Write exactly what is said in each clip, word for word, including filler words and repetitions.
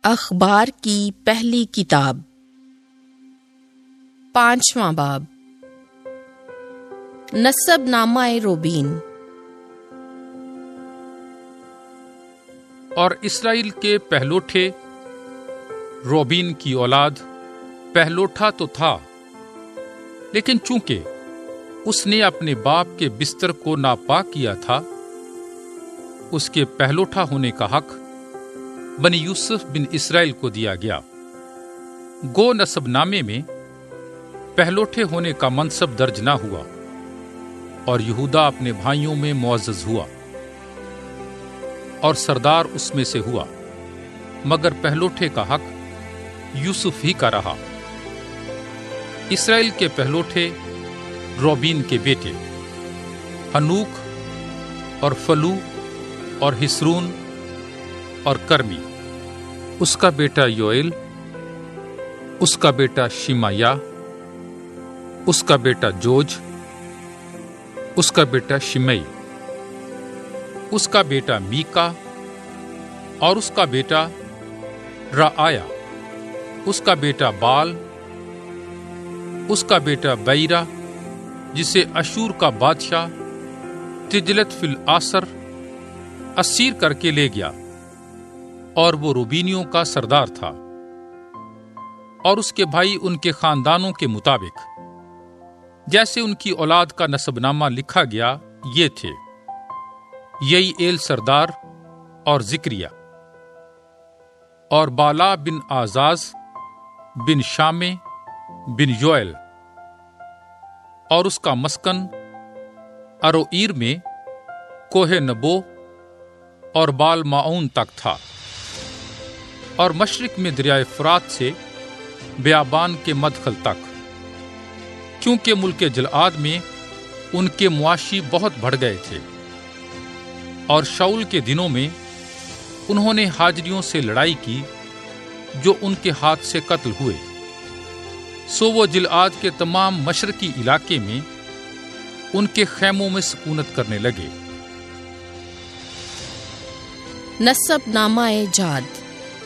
اخبار کی پہلی کتاب پانچواں باب نسب نامہ روبین۔ اور اسرائیل کے پہلوٹھے روبین کی اولاد پہلوٹھا تو تھا، لیکن چونکہ اس نے اپنے باپ کے بستر کو ناپاک کیا تھا، اس کے پہلوٹھا ہونے کا حق بنی یوسف بن اسرائیل کو دیا گیا۔ گو نسب نامے میں پہلوٹھے ہونے کا منصب درج نہ ہوا، اور یہودا اپنے بھائیوں میں معزز ہوا اور سردار اس میں سے ہوا، مگر پہلوٹھے کا حق یوسف ہی کا رہا۔ اسرائیل کے پہلوٹھے روبین کے بیٹے ہنوک اور فلو اور ہسرون اور کرمی، اس کا بیٹا یوئیل، اس کا بیٹا شمایا، اس کا بیٹا جوج، اس کا بیٹا شمئی، اس کا بیٹا میکا، اور اس کا بیٹا رعایا، اس کا بیٹا بال، اس کا بیٹا بیرا، جسے اشور کا بادشاہ تجلت فی الآثر اسیر کر کے لے گیا، اور وہ روبینیوں کا سردار تھا۔ اور اس کے بھائی ان کے خاندانوں کے مطابق جیسے ان کی اولاد کا نسب نامہ لکھا گیا یہ تھے: یئی ایل سردار اور ذکریہ، اور بالا بن آزاز بن شامے بن یوئیل، اور اس کا مسکن اروئیر میں کوہ نبو اور بال معون تک تھا، اور مشرق میں دریائے فرات سے بیابان کے مدخل تک، کیونکہ ملک جلعاد میں ان کے معاشی بہت بڑھ گئے تھے، اور شاؤل کے دنوں میں انہوں نے ہاجریوں سے لڑائی کی جو ان کے ہاتھ سے قتل ہوئے، سو وہ جلعاد کے تمام مشرقی علاقے میں ان کے خیموں میں سکونت کرنے لگے۔ نسب نامہ جاد۔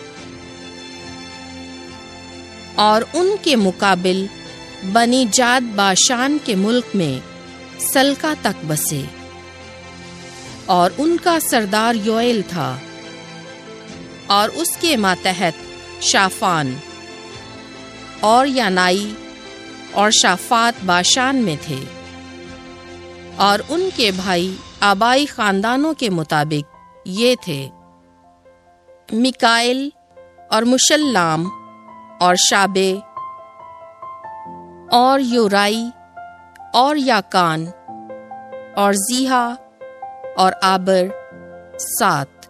اور ان کے مقابل بنی جاد باشان کے ملک میں سلکا تک بسے، اور ان کا سردار یوئیل تھا، اور اس کے ماتحت شافان اور یانائی اور شافات باشان میں تھے، اور ان کے بھائی آبائی خاندانوں کے مطابق یہ تھے: میکائل اور مشلام اور شابے اور یورائی اور یاکان اور زیہا اور آبر سات۔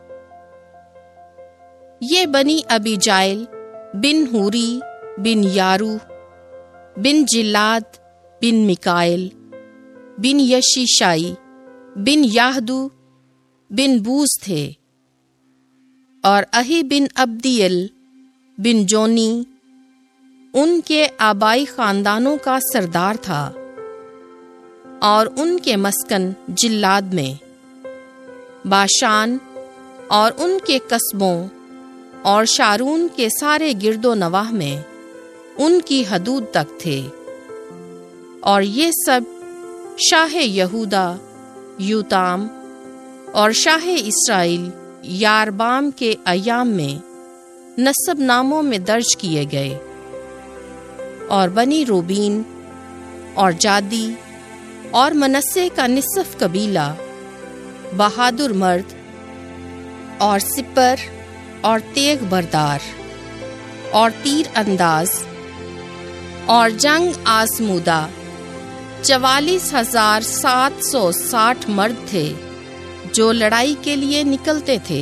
یہ بنی ابی جائل بن ہوری بن یارو بن جلاد بن میکائل بن یشیشائی بن یاہدو بن بوز تھے، اور اہی بن عبدیل بن جونی ان کے آبائی خاندانوں کا سردار تھا، اور ان کے مسکن جلاد میں، باشان اور ان کے قصبوں اور شارون کے سارے گرد و نواح میں ان کی حدود تک تھے، اور یہ سب شاہ یہودا یوتام اور شاہ اسرائیل یاربام کے ایام میں نسب ناموں میں درج کیے گئے۔ اور بنی روبین اور جادی اور منسے کا نصف قبیلہ بہادر مرد اور سپر اور تیغ بردار اور تیر انداز اور جنگ آزمودہ چوالیس ہزار سات سو ساٹھ مرد تھے جو لڑائی کے لیے نکلتے تھے،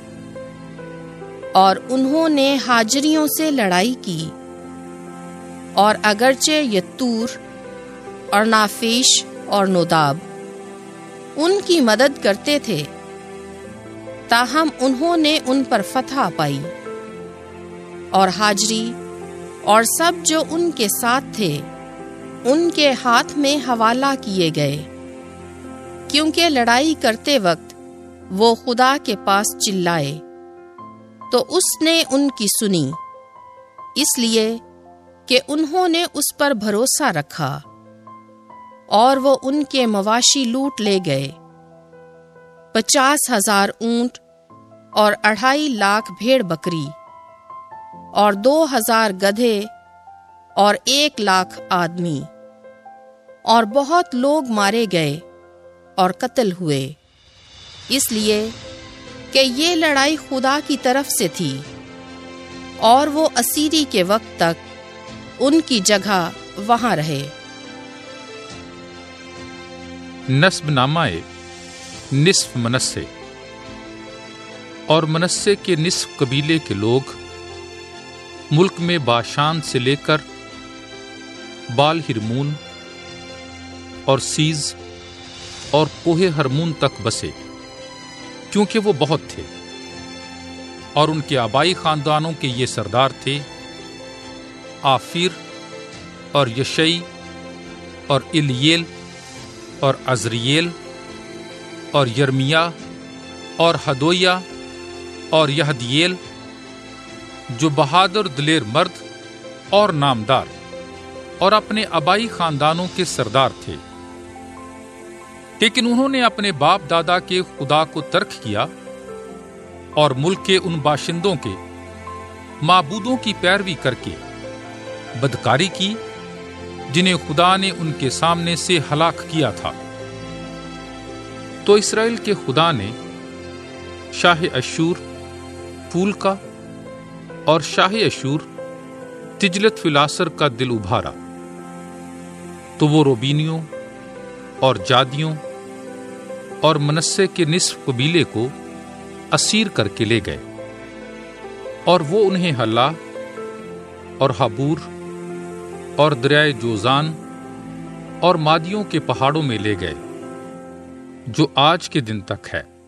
اور انہوں نے ہاجریوں سے لڑائی کی، اور اگرچہ یتور اور نافیش اور نوداب ان کی مدد کرتے تھے، تاہم انہوں نے ان پر فتح پائی، اور ہاجری اور سب جو ان کے ساتھ تھے ان کے ہاتھ میں حوالہ کیے گئے، کیونکہ لڑائی کرتے وقت وہ خدا کے پاس چلائے، تو اس نے ان کی سنی، اس لیے کہ انہوں نے اس پر بھروسہ رکھا، اور وہ ان کے مواشی لوٹ لے گئے، پچاس ہزار اونٹ اور اڑھائی لاکھ بھیڑ بکری اور دو ہزار گدھے اور ایک لاکھ آدمی، اور بہت لوگ مارے گئے اور قتل ہوئے، اس لیے کہ یہ لڑائی خدا کی طرف سے تھی، اور وہ اسیری کے وقت تک ان کی جگہ وہاں رہے۔ نسب نامہ نصف منسے۔ اور منسے کے نصف قبیلے کے لوگ ملک میں باشان سے لے کر بال ہرمون اور سیز اور کوہ ہرمون تک بسے، کیونکہ وہ بہت تھے، اور ان کے آبائی خاندانوں کے یہ سردار تھے: آفیر اور یشئی اور الیل اور عزریل اور یرمیا اور ہدویا اور یہدییل، جو بہادر دلیر مرد اور نامدار اور اپنے آبائی خاندانوں کے سردار تھے، لیکن انہوں نے اپنے باپ دادا کے خدا کو ترک کیا اور ملک کے ان باشندوں کے معبودوں کی پیروی کر کے بدکاری کی جنہیں خدا نے ان کے سامنے سے ہلاک کیا تھا۔ تو اسرائیل کے خدا نے شاہ اشور پھول کا اور شاہ اشور تجلت فلاسر کا دل ابھارا، تو وہ روبینیوں اور جادیوں اور منسے کے نصف قبیلے کو اسیر کر کے لے گئے، اور وہ انہیں ہلا اور حبور اور دریائے جوزان اور مادیوں کے پہاڑوں میں لے گئے، جو آج کے دن تک ہے۔